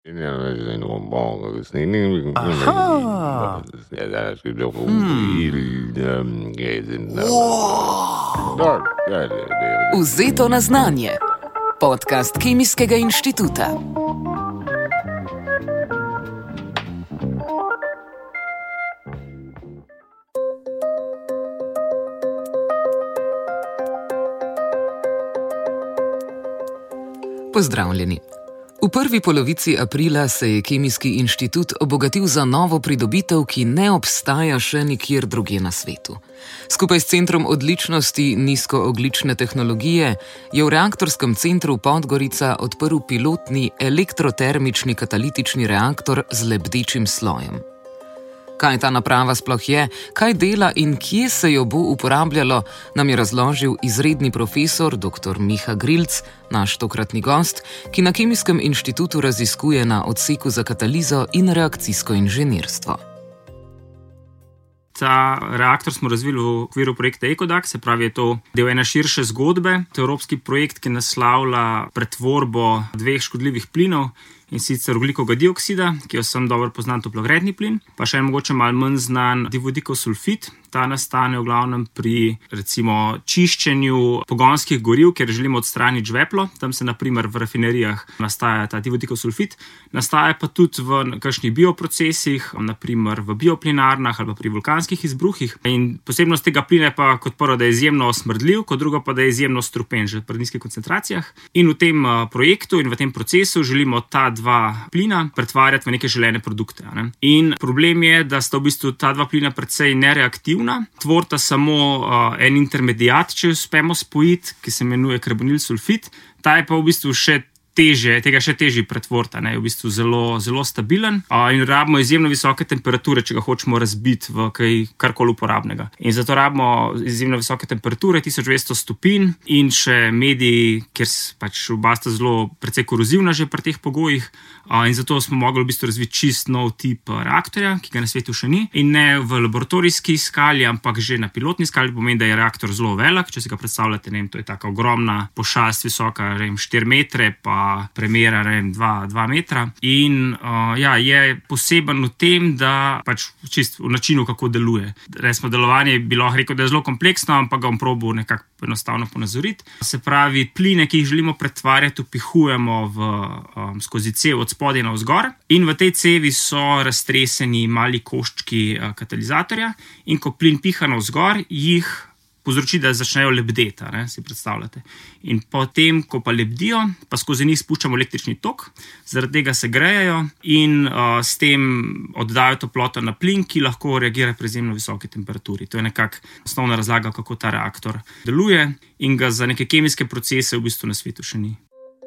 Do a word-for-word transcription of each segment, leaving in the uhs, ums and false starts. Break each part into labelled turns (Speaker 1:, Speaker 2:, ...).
Speaker 1: Aha.
Speaker 2: Vzeto na znanje. Podcast Kemijskega inštituta. Pozdravljeni. V prvi polovici aprila se je Kemijski inštitut obogatil za novo pridobitev, ki ne obstaja še nikjer drugje na svetu. Skupaj s Centrom odličnosti nizkoogljične tehnologije je v reaktorskem centru Podgorica odprl pilotni elektrotermični katalitični reaktor z lebdečim slojem. Kaj ta naprava sploh je, kaj dela in kje se jo bo uporabljalo, nam je razložil izredni profesor dr. Miha Grilc, naš tokratni gost, ki na Kemijskem inštitutu raziskuje na odseku za katalizo in reakcijsko inženirstvo.
Speaker 3: Ta reaktor smo razvili v okviru projekta ECODAC, se pravi, je to del ene širše zgodbe. To je evropski projekt, ki naslavlja pretvorbo dveh škodljivih plinov, in sicer ogljikovega dioksida, ki jo sem dobro poznan toplogredni plin, pa še en mogoče malo manj znan divodikov sulfid. Ta nastane v glavnem pri recimo čiščenju pogonskih goriv, ker želimo odstraniti žveplo. Tam se na primer v rafinerijah nastaja ta divodikov sulfid. Nastaja pa tudi v kakšnih bioprocesih, na primer v bioplinarnah ali pa pri vulkanskih izbruhih. In posebnost tega plina je pa kot prvo, da je izjemno smrdljiv, kot drugo pa, da je izjemno strupen že pri nizkih koncentracijah. In v tem projektu in v tem procesu želimo ta dva plina pretvarjati v neke želene produkte. Ne? In problem je, da sta v bistvu ta dva plina precej nereaktivna. Tvorta samo uh, en intermediat, če uspemo spojiti, ki se imenuje karbonil sulfid. Ta je pa v bistvu še teže, tega še težji pretvorta, ne, je v bistvu zelo, zelo stabilen uh, in rabimo izjemno visoke temperature, če ga hočemo razbiti v kaj, karkoli uporabnega. In zato rabimo izjemno visoke temperature, tisoč dvesto stopinj in še mediji, ker pač oba sta zelo precej korozivna že pri teh pogojih. Uh, in zato smo mogli v bistvu razviti čist nov tip reaktorja, ki ga na svetu še ni. In ne v laboratorijski skali, ampak že na pilotni skali, pomeni, da je reaktor zelo velik. Če si ga predstavljate, ne vem, to je taka ogromna pošast, visoka, ne vem, štiri metre, pa premera, ne vem, dva, dva metra. In uh, ja, je poseben v tem, da pač čist v načinu, kako deluje. Resmo delovanje bi lahko rekel, da je zelo kompleksno, ampak ga bom probal nekako enostavno ponazoriti. Se pravi, pline, ki jih želimo pretvarjati, upihujemo v, um, skozi cev od spodaj navzgor in v tej cevi so raztreseni mali koščki uh, katalizatorja in ko plin piha navzgor, jih povzroči, da začnejo lebdeti, ne, si predstavljate. In potem, ko pa lebdijo, pa skozi njih spuščamo električni tok, zaradi tega se grejejo in uh, s tem oddajo toploto na plin, ki lahko reagira pri izjemno visoki temperaturi. To je nekako osnovna razlaga, kako ta reaktor deluje in ga za neke kemijske procese v bistvu na svetu še ni.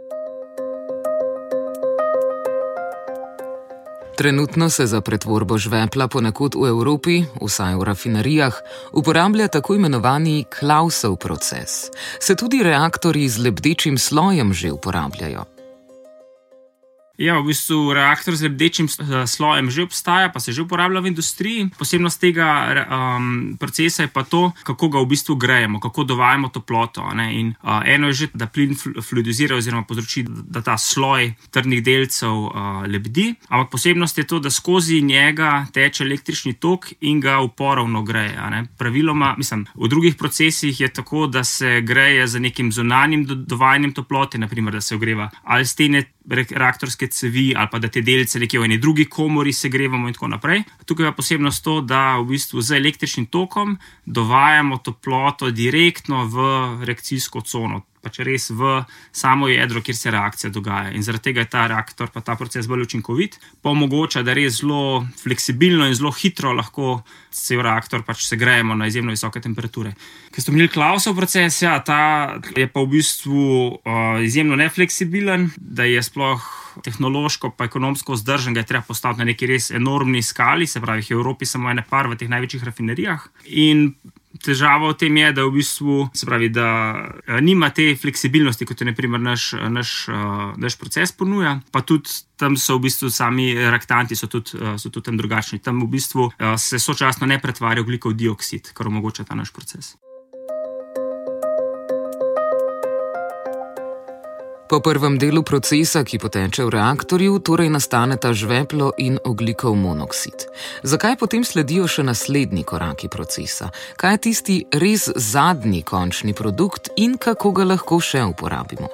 Speaker 2: Trenutno se za pretvorbo žvepla ponekod v Evropi, vsaj v rafinerijah, uporablja tako imenovani Clausov proces. Se tudi reaktorji z lebdečim slojem že uporabljajo?
Speaker 3: Ja, v bistvu reaktor z lebdečim slojem že obstaja, pa se že uporablja v industriji. Posebnost tega um, procesa je pa to, kako ga v bistvu grejemo, kako dovajamo toploto. Ne? In uh, eno je že, da plin fluidizira oziroma povzroči, da ta sloj trdnih delcev uh, lebdi. Ampak posebnost je to, da skozi njega teče električni tok in ga uporovno greje. Ne? Praviloma, mislim, v drugih procesih je tako, da se greje za nekim zunanjim dovajanjem toplote, naprimer, da se ogreva ali stene reaktorske cevi ali pa da te delce nekje v eni drugi komori segrevamo in tako naprej. Tukaj je posebnost to, da v bistvu z električnim tokom dovajamo toploto direktno v reakcijsko cono, pač res v samo jedro, kjer se reakcija dogaja. In zaradi tega je ta reaktor, pa ta proces bolj učinkovit, pa omogoča, da res zelo fleksibilno in zelo hitro lahko cel reaktor pač segrejemo na izjemno visoke temperature. Ker ste omenili Clausov proces, ja, ta je pa v bistvu uh, izjemno nefleksibilen, da je sploh tehnološko pa ekonomsko vzdržen, ga je treba postaviti na neki res enormni skali, se pravi, v Evropi samo ene par v teh največjih rafinerijah. In težava v tem je, da v bistvu, se pravi, da nima te fleksibilnosti, kot je na primer naš, naš, naš proces ponuja, pa tudi tam so v bistvu sami reaktanti so tudi, so tudi tam drugačni. Tam v bistvu se sočasno ne pretvarja ogljikov dioksid, kar omogoča ta naš proces.
Speaker 2: Po prvem delu procesa, ki poteče v reaktorju, torej nastaneta žveplo in ogljikov monoksid. Zakaj potem sledijo še naslednji koraki procesa? Kaj je tisti res zadnji končni produkt in kako ga lahko še uporabimo?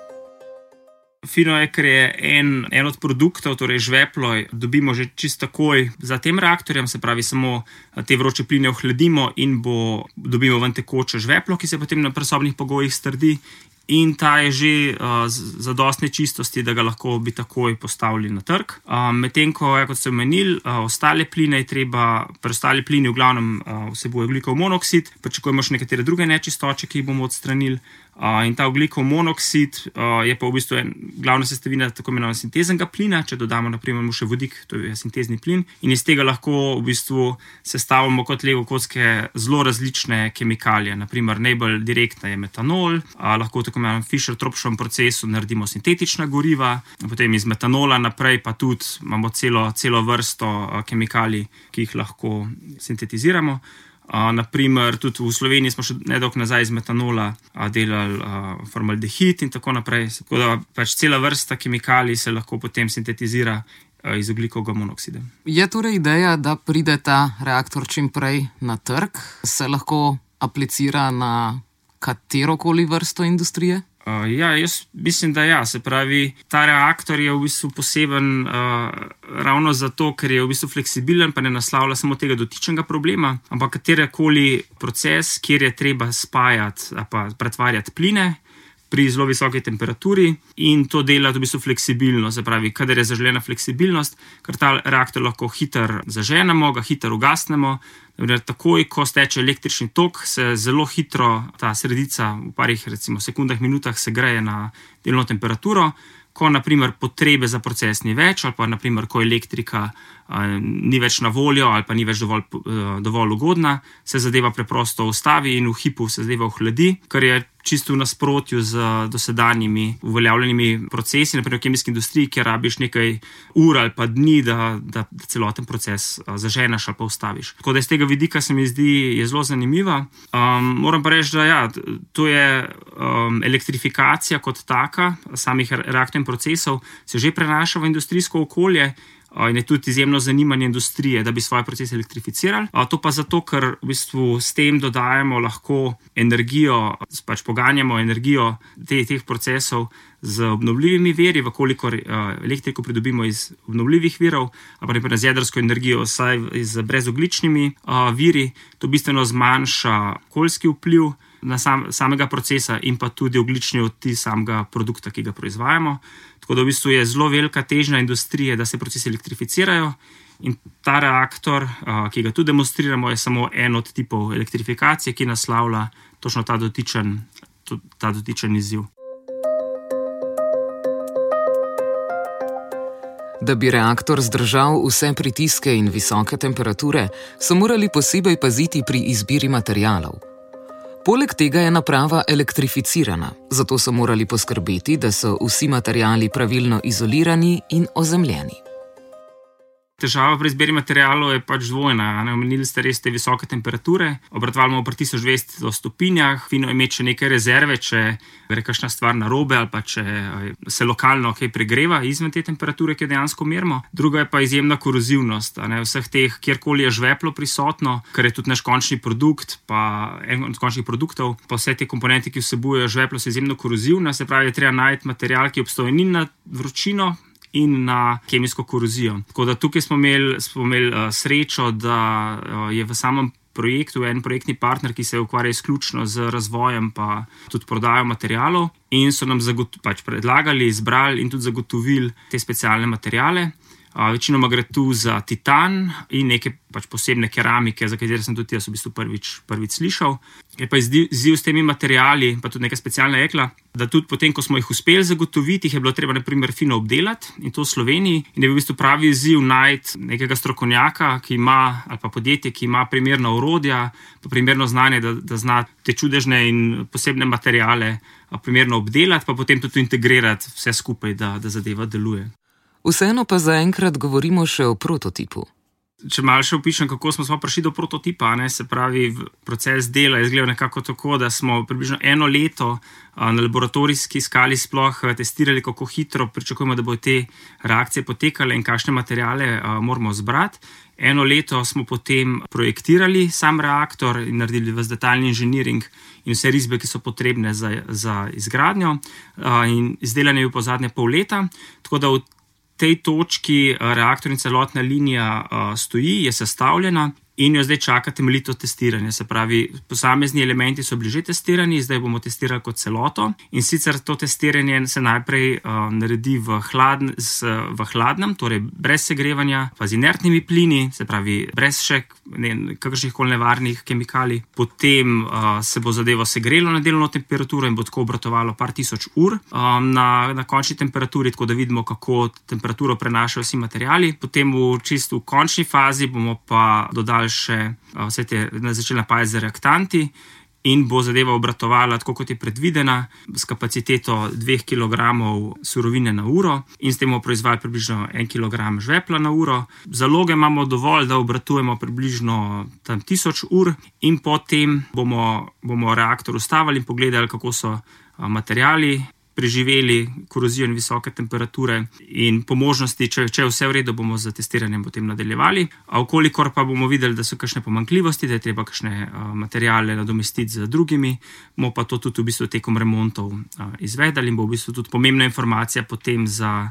Speaker 3: Fino je, ker je en, en od produktov, torej žveplo, dobimo že čisto takoj za tem reaktorjem, se pravi samo te vroče pline ohladimo in bo, dobimo ven tekoče žveplo, ki se potem na presobnih pogojih strdi. In ta je že uh, zadostne čistosti, da ga lahko bi takoj postavili na trg. Uh, Medtem ko, kot ste omenili, uh, ostale pline je treba, preostali plini v glavnem uh, vsebuje ogljikov monoksid, pričakujemo še nekatere druge nečistoče, ki jih bomo odstranili. Uh, in ta ogljikov monoksid uh, je pa v bistvu en, glavna sestavina tako imenovanega sinteznega plina, če dodamo na primer mu še vodik, to je sintezni plin, in iz tega lahko v bistvu sestavimo kot lego kocke zelo različne kemikalije. Na primer, najbolj direktna je metanol, uh, lahko tako imenovanem Fischer-Tropschem procesu naredimo sintetična goriva, potem iz metanola naprej pa tudi imamo celo, celo vrsto uh, kemikalij, ki jih lahko sintetiziramo. Uh, naprimer, tudi v Sloveniji smo še nedolgo nazaj iz metanola uh, delali uh, formaldehid in tako naprej. Tako da pač cela vrsta kemikalij se lahko potem sintetizira uh, iz ogljikovega monoksida.
Speaker 2: Je torej ideja, da pride ta reaktor čim prej na trg, se lahko aplicira na katerokoli vrsto industrije?
Speaker 3: Uh, ja, jaz mislim, da ja. Se pravi, ta reaktor je v bistvu poseben uh, ravno zato, ker je v bistvu fleksibilen, pa ne naslavlja samo tega dotičnega problema, ampak katerekoli proces, kjer je treba spajati ali pa pretvarjati pline pri zelo visoki temperaturi in to dela v bistvu fleksibilno. Se pravi, kadar je zaželena fleksibilnost, ker ta reaktor lahko hitro zaženemo, ga hitro ugasnemo. Takoj, ko steče električni tok, se zelo hitro ta sredica v parih recimo sekundah, minutah segreje na delno temperaturo. Ko naprimer potrebe za proces ni več ali pa naprimer, ko elektrika uh, ni več na voljo ali pa ni več dovolj, uh, dovolj ugodna, se zadeva preprosto ustavi in v hipu se zadeva ohladi, kar je čisto v nasprotju z dosedanjimi uveljavljenimi procesi, naprimer v kemijski industriji, kjer rabiš nekaj ur ali pa dni, da, da, da celoten proces uh, zaženeš ali pa ustaviš. Tako da iz tega vidika se mi zdi je zelo zanimiva. Um, moram pa reči, da ja, to je um, elektrifikacija kot taka samih reaktorjev procesov se že prenaša v industrijsko okolje in je tudi izjemno zanimanje industrije, da bi svoje procese elektrificirali. To pa zato, ker v bistvu s tem dodajamo lahko energijo, pač poganjamo energijo te, teh procesov z obnovljivimi viri, vkolikor elektriko pridobimo iz obnovljivih virov, ali pa z jedrsko energijo, vsaj z brezogličnimi viri. To bistveno zmanjša okoljski vpliv na sam, samega procesa in pa tudi ogljični odtis samega produkta, ki ga proizvajamo. Tako da v bistvu je zelo velika težnja industrije, da se procesi elektrificirajo in ta reaktor, ki ga tudi demonstriramo, je samo en od tipov elektrifikacije, ki naslavlja točno ta dotičen, ta dotičen izziv.
Speaker 2: Da bi reaktor zdržal vse pritiske in visoke temperature, so morali posebej paziti pri izbiri materialov. Poleg tega je naprava elektrificirana, zato so morali poskrbeti, da so vsi materiali pravilno izolirani in ozemljeni.
Speaker 3: Težava pri izbiri materialov je pač dvojna. Omenili ste res te visoke temperature, obratovali bomo pri tisoč dvesto stopinjah, fino je imeti še neke rezerve, če gre kakšna stvar narobe ali pa če se lokalno kaj pregreva izven te temperature, ki jo dejansko merimo. Druga je pa izjemna korozivnost, ne, vseh teh, kjerkoli je žveplo prisotno, ker je tudi naš končni produkt, pa en od končnih produktov, pa vse te komponente, ki vsebujejo žveplo, so izjemno korozivne, se pravi, je treba najti material, ki obstoji ni na vročino in na kemijsko korozijo. Tako da tukaj smo imeli, smo imeli uh, srečo, da uh, je v samem projektu en projektni partner, ki se ukvarja izključno z razvojem pa tudi prodajo materialov in so nam zagot- pač predlagali, izbrali in tudi zagotovili te specialne materiale. Uh, večinoma gre tu za titan in neke pač posebne keramike, za katere sem tudi jaz v bistvu prvič, prvič slišal. Je pa izziv s temi materiali, pa tudi neka specialna jekla, da tudi potem, ko smo jih uspeli zagotoviti, jih je bilo treba na primer fino obdelati in to v Sloveniji in je v bistvu pravi izziv najti nekega strokovnjaka, ki ima, ali pa podjetje, ki ima primerna orodja, pa primerno znanje, da, da zna te čudežne in posebne materiale primerno obdelati, pa potem tudi integrirati vse skupaj, da, da zadeva deluje.
Speaker 2: Vseeno pa zaenkrat govorimo še o prototipu.
Speaker 3: če malo še opišem, kako smo sploh prišli do prototipa, ne, se pravi, proces dela je izgledal nekako tako, da smo približno eno leto na laboratorijski skali sploh testirali, kako hitro pričakujemo, da bodo te reakcije potekale in kakšne materiale moramo zbrati. Eno leto smo potem projektirali sam reaktor in naredili ves detaljni inženiring in vse risbe, ki so potrebne za, za izgradnjo, in izdelan je bil po zadnje pol leta, tako da v tej točki reaktor in celotna linija stoji, je sestavljena in jo zdaj čaka temeljito testiranje. Se pravi, posamezni elementi so bili že testirani, zdaj bomo testirali kot celoto in sicer to testiranje se najprej uh, naredi v, hladn, s, v hladnem, torej brez segrevanja, pa z inertnimi plini, se pravi brez še kakršnih koli nevarnih kemikalij. Potem uh, se bo zadevo segrelo na delovno temperaturo in bo tako obratovalo par tisoč ur um, na, na končni temperaturi, tako da vidimo, kako temperaturo prenašajo vsi materiali. Potem v čisto v končni fazi bomo pa dodali še vse te začeli napajati z reaktanti in bo zadeva obratovala tako, kot je predvidena, s kapaciteto dveh kilogramov surovine na uro in s tem bomo proizvali približno en kilogram žvepla na uro. Zaloge imamo dovolj, da obratujemo približno tam tisoč ur in potem bomo, bomo reaktor ustavili in pogledali, kako so materiali preživeli korozijo in visoke temperature in po možnosti, če, če je vse v redu, bomo z testiranjem potem nadaljevali. A okolikor pa bomo videli, da so kakšne pomanjkljivosti, da je treba kakšne materiale nadomestiti z drugimi, bomo pa to tudi v bistvu tekom remontov izvedali in bo v bistvu tudi pomembna informacija potem za,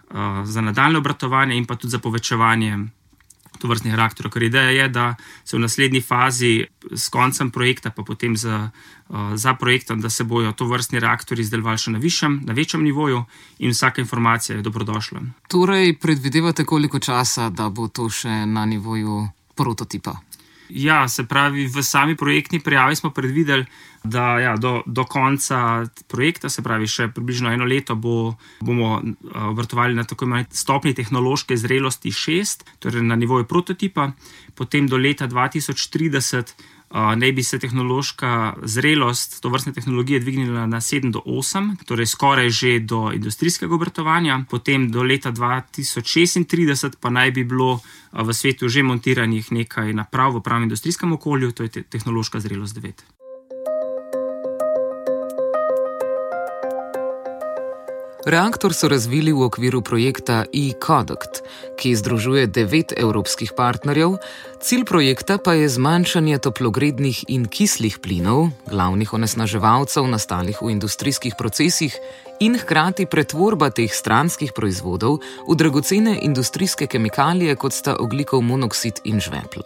Speaker 3: za nadaljne obratovanje in pa tudi za povečevanje tovrstnih reaktorjev, ker ideja je, da se v naslednji fazi s koncem projekta, pa potem za, za projektom, da se bojo tovrstni reaktorji izdelovali še na višjem, na večjem nivoju in vsaka informacija je dobrodošla.
Speaker 2: Torej, predvidevate koliko časa, da bo to še na nivoju prototipa?
Speaker 3: Ja, se pravi, v sami projektni prijavi smo predvideli, da ja, do, do konca projekta, se pravi še približno eno leto, bo, bomo obratovali na tako imenovani stopnji tehnološke zrelosti šest, torej na nivoju prototipa. Potem do leta dva tisoč trideset uh, naj bi se tehnološka zrelost tovrstne tehnologije dvignila na sedem do osem, torej skoraj že do industrijskega obratovanja. Potem do leta dva tisoč šestintrideset pa naj bi bilo uh, v svetu že montiranih nekaj naprav v pravem industrijskem okolju, to je te- tehnološka zrelost devet.
Speaker 2: Reaktor so razvili v okviru projekta e-Conduct, ki združuje devet evropskih partnerjev, cilj projekta pa je zmanjšanje toplogrednih in kislih plinov, glavnih onesnaževalcev nastalih v industrijskih procesih, in hkrati pretvorba teh stranskih proizvodov v dragocene industrijske kemikalije, kot sta ogljikov monoksid in žveplo.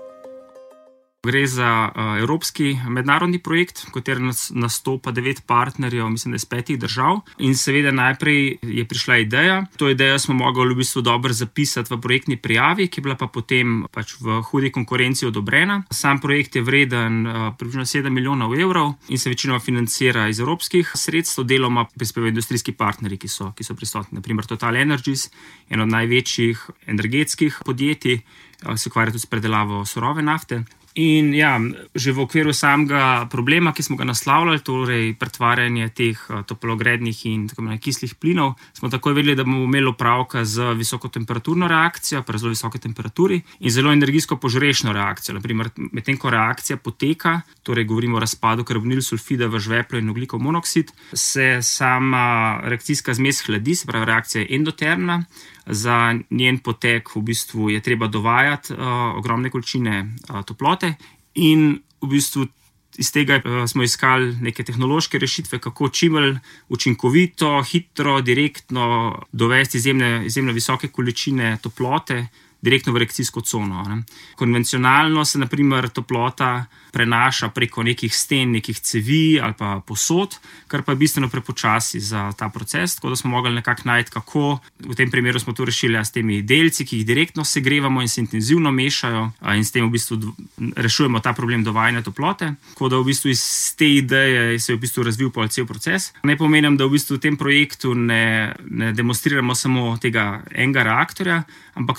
Speaker 3: Gre za uh, evropski mednarodni projekt, v katerem nastopa devet partnerjev, mislim, da iz petih držav. In seveda najprej je prišla ideja. To idejo smo mogli v bistvu dobro zapisati v projektni prijavi, ki je bila pa potem pač v hudi konkurenci odobrena. Sam projekt je vreden uh, približno sedem milijonov evrov in se večinoma financira iz evropskih sredstev, deloma prispevajo industrijski partnerji, ki so, ki so prisotni. Naprimer Total Energies, eno od največjih energetskih podjetij, uh, se ukvarja tudi s predelavo surove nafte. In ja, že v okviru samega problema, ki smo ga naslavljali, torej pretvarjanje teh toplogrednih in tako imenovanih kislih plinov, smo takoj vedeli, da bomo imeli opravka z visokotemperaturno reakcijo, pri zelo visoki temperaturi in zelo energijsko požrešno reakcijo. Naprimer, medtem ko reakcija poteka, torej govorimo o razpadu karbonil sulfida v žveplo in ogljikov monoksid, se sama reakcijska zmes hladi, se pravi, reakcija je endotermna. Za njen potek v bistvu je treba dovajati uh, ogromne količine uh, toplote in v bistvu iz tega uh, smo iskali neke tehnološke rešitve, kako čim bolj učinkovito, hitro, direktno dovesti izjemne, izjemne visoke količine toplote direktno v reakcijsko cono. Ne. Konvencionalno se naprimer toplota prenaša preko nekih sten, nekih cevi ali pa posod, kar pa je bistveno prepočasi za ta proces, tako da smo mogli nekako najti, kako. V tem primeru smo to rešili s temi delci, ki jih direktno segrevamo in se intenzivno mešajo in s tem v bistvu rešujemo ta problem dovajanja toplote. Tako da v bistvu iz te ideje se je v bistvu razvil pol cel proces. Naj pomenem, da v bistvu v tem projektu ne, ne demonstriramo samo tega enega reaktorja, ampak tudi potem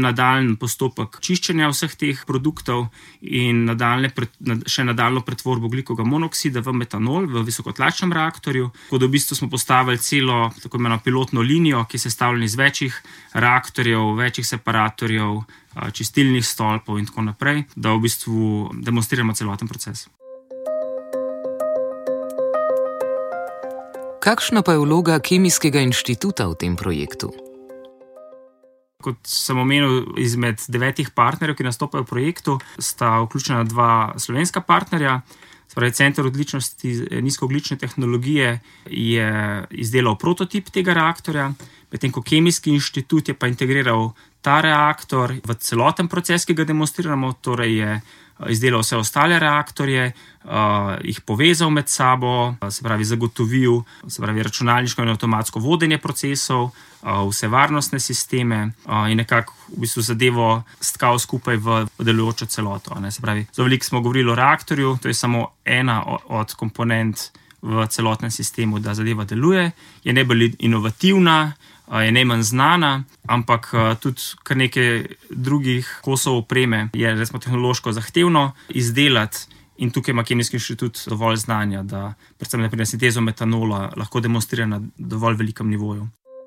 Speaker 3: nadaljen postopek čiščenja vseh teh produktov in nadaljne, še nadaljno pretvorbo ogljikovega monoksida v metanol v visokotlačnem reaktorju. Tako da v bistvu smo postavili celo tako imenovano pilotno linijo, ki je sestavljena iz večjih reaktorjev, večjih separatorjev, čistilnih stolpov in tako naprej, da v bistvu demonstriramo celoten proces.
Speaker 2: Kakšna pa je vloga Kemijskega inštituta v tem projektu?
Speaker 3: Kot sem omenil, izmed devetih partnerjev, ki nastopajo v projektu, sta vključena dva slovenska partnerja. Spravi, Center odličnosti nizkoogljične tehnologije je izdelal prototip tega reaktorja, medtem ko Kemijski inštitut je pa integriral ta reaktor v celoten proces, ki ga demonstriramo, torej je izdelal vse ostale reaktorje, uh, jih povezal med sabo, se pravi zagotovil se pravi, računalniško in avtomatsko vodenje procesov, uh, vse varnostne sisteme uh, in nekako v bistvu zadevo stkal skupaj v delujočo celoto. Ne? Se pravi, zelo veliko smo govorili o reaktorju, to je samo ena od komponent v celotnem sistemu, da zadeva deluje, je najbolj inovativna, je najmanj znana, ampak tudi kar nekaj drugih kosov opreme je recimo tehnološko zahtevno izdelati in tukaj ima Kemijski inštitut dovolj znanja, da predvsem naprej sintezo metanola lahko demonstrira na dovolj velikem nivoju.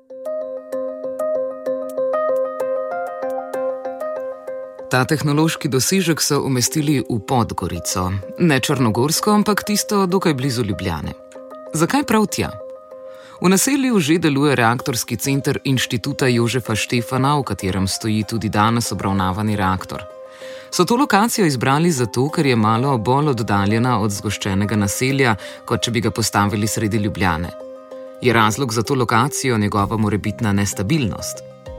Speaker 2: Ta tehnološki dosežek so umestili v Podgorico, ne Črnogorsko, ampak tisto dokaj blizu Ljubljane. Zakaj prav tja? V naselju že deluje reaktorski center Inštituta Jožefa Štefana, v katerem stoji tudi danes obravnavani reaktor. So to lokacijo izbrali zato, ker je malo bolj oddaljena od zgoščenega naselja, kot če bi ga postavili sredi Ljubljane. Je razlog za to lokacijo njegova morebitna nestabilnost?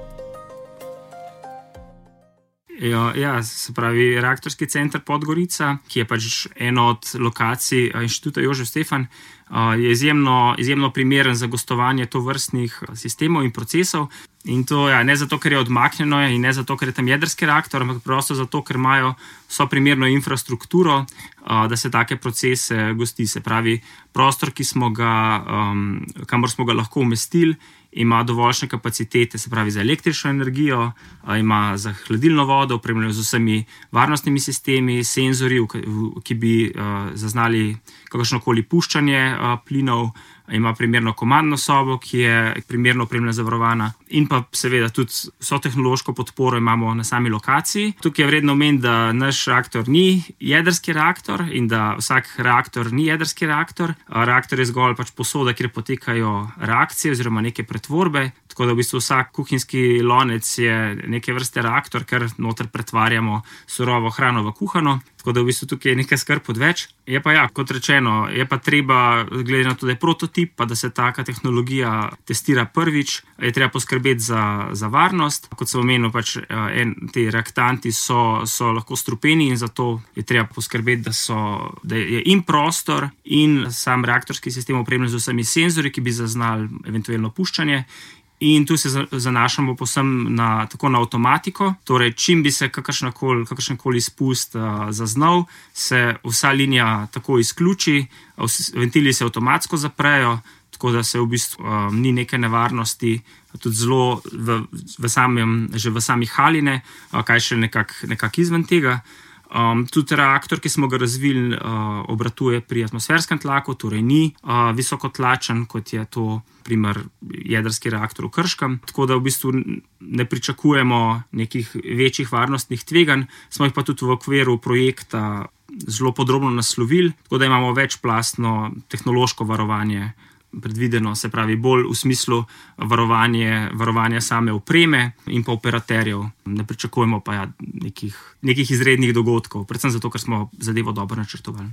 Speaker 3: Ja, ja, se pravi, reaktorski center Podgorica, ki je pač eno od lokacij Inštituta Jožef Stefan, je izjemno, izjemno primeren za gostovanje tovrstnih sistemov in procesov. In to ja, ne zato, ker je odmaknjeno in ne zato, ker je tam jedrski reaktor, ampak prosto zato, ker imajo vso primerno infrastrukturo, da se take procese gosti. Se pravi, prostor, ki smo ga, um, kamor smo ga lahko umestili, ima dovoljšne kapacitete, se pravi za električno energijo, ima za hladilno vodo, opremljeno z vsemi varnostnimi sistemi, senzorji, ki bi zaznali kakršnokoli puščanje plinov, ima primerno komandno sobo, ki je primerno opremljena zavarovana in pa seveda tudi vso tehnološko podporo imamo na sami lokaciji. Tukaj je vredno omeniti, da naš reaktor ni jedrski reaktor in da vsak reaktor ni jedrski reaktor. Reaktor je zgolj pač posoda, kjer potekajo reakcije oziroma neke pretvorbe, tako da v bistvu vsak kuhinjski lonec je neke vrste reaktor, ker noter pretvarjamo surovo hrano v kuhano. Tako da v bistvu tukaj je nekaj skrb odveč. Je pa ja, kot rečeno, je pa treba, glede na to, da je prototip, pa da se taka tehnologija testira prvič, je treba poskrbeti za, za varnost. Kot sem omenil, pač en, ti reaktanti so, so lahko strupeni in zato je treba poskrbeti, da, so, da je in prostor in sam reaktorski sistem opremljen z vsemi senzorji, ki bi zaznali eventualno puščanje. In tu se zanašamo povsem na, tako na avtomatiko, torej čim bi se kakršenkoli izpust uh, zaznal, se vsa linija tako izključi, ventili se avtomatsko zaprejo, tako da se v bistvu um, ni neke nevarnosti, tudi zelo v, v samem, že v sami haline, uh, kaj še nekak, nekak izven tega. Um, tudi reaktor, ki smo ga razvili, uh, obratuje pri atmosferskem tlaku, torej ni uh, visokotlačen, kot je to primer jedrski reaktor v Krškem. Tako da v bistvu ne pričakujemo nekih večjih varnostnih tveganj, smo jih pa tudi v okviru projekta zelo podrobno naslovili, tako da imamo večplastno tehnološko varovanje predvideno, se pravi bolj v smislu varovanje, varovanja same opreme in pa operaterjev. Ne pričakujemo pa ja, nekih, nekih izrednih dogodkov, predvsem zato, ker smo zadevo dobro načrtovali.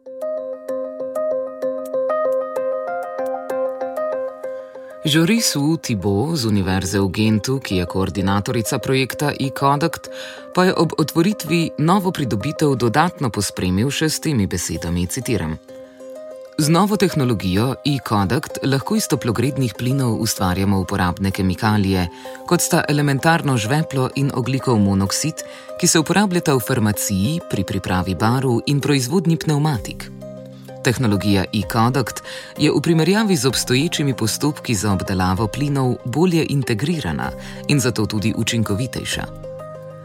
Speaker 2: Joris Wu Thibault z Univerze v Gentu, ki je koordinatorica projekta e-Conduct, pa je ob otvoritvi novo pridobitev dodatno pospremil še s temi besedami, citiram. Z novo tehnologijo e-Conduct lahko iz toplogrednih plinov ustvarjamo uporabne kemikalije, kot sta elementarno žveplo in ogljikov monoksid, ki se uporabljata v farmaciji, pri pripravi barv in proizvodnji pnevmatik. Tehnologija e-Conduct je v primerjavi z obstoječimi postopki za obdelavo plinov bolje integrirana in zato tudi učinkovitejša.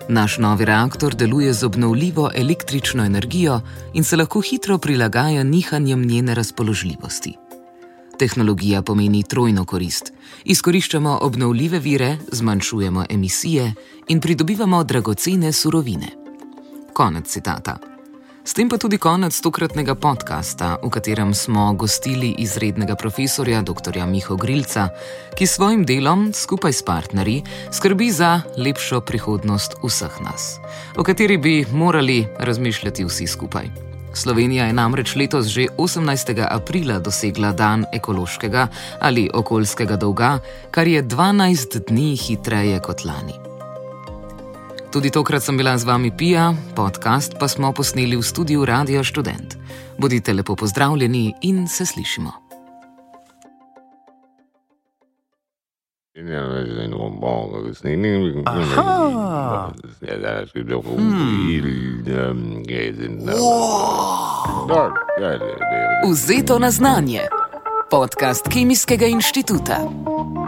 Speaker 2: Naš novi reaktor deluje z obnovljivo električno energijo in se lahko hitro prilagaja nihanjem njene razpoložljivosti. Tehnologija pomeni trojno korist. Izkoriščamo obnovljive vire, zmanjšujemo emisije in pridobivamo dragocene surovine. Konec citata. S tem pa tudi konec tokratnega podcasta, v katerem smo gostili izrednega profesorja dr. Miho Grilca, ki s svojim delom, skupaj s partnerji, skrbi za lepšo prihodnost vseh nas, o kateri bi morali razmišljati vsi skupaj. Slovenija je namreč letos že osemnajstega aprila dosegla dan ekološkega ali okoljskega dolga, kar je dvanajst dni hitreje kot lani. Tudi tokrat sem bila z vami Pija, podcast pa smo posneli v studiu Radia Študent. Bodite lepo pozdravljeni in se slišimo. Vzeto na znanje. Podcast Kemijskega inštituta.